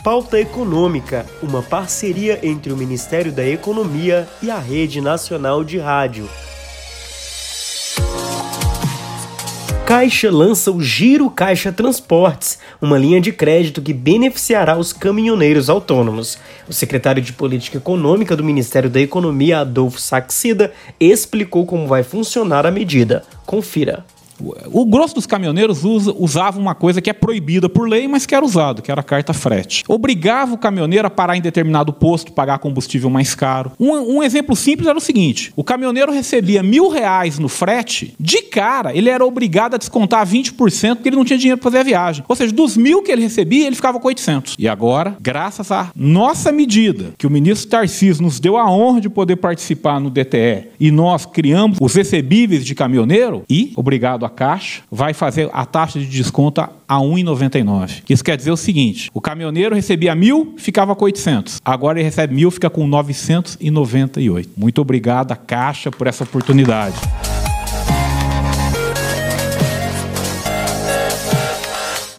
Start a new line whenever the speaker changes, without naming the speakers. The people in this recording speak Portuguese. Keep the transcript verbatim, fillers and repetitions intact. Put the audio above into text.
Pauta Econômica, uma parceria entre o Ministério da Economia e a Rede Nacional de Rádio. Caixa lança o Giro Caixa Transportes, uma linha de crédito que beneficiará os caminhoneiros autônomos. O secretário de Política Econômica do Ministério da Economia, Adolfo Saxida, explicou como vai funcionar a medida. Confira.
O grosso dos caminhoneiros usa, usava uma coisa que é proibida por lei, mas que era usado, que era a carta frete. Obrigava o caminhoneiro a parar em determinado posto, pagar combustível mais caro. Um, um exemplo simples era o seguinte: o caminhoneiro recebia mil reais no frete, de cara ele era obrigado a descontar vinte por cento porque ele não tinha dinheiro para fazer a viagem. Ou seja, dos mil que ele recebia, ele ficava com oitocentos. E agora, graças à nossa medida, que o ministro Tarcísio nos deu a honra de poder participar no D T E, e nós criamos os recebíveis de caminhoneiro, e, obrigado a Caixa, vai fazer a taxa de desconto a um real e noventa e nove centavos. Isso quer dizer o seguinte: o caminhoneiro recebia mil, ficava com oitocentos. Agora ele recebe mil, fica com novecentos e noventa e oito. Muito obrigado à Caixa por essa oportunidade.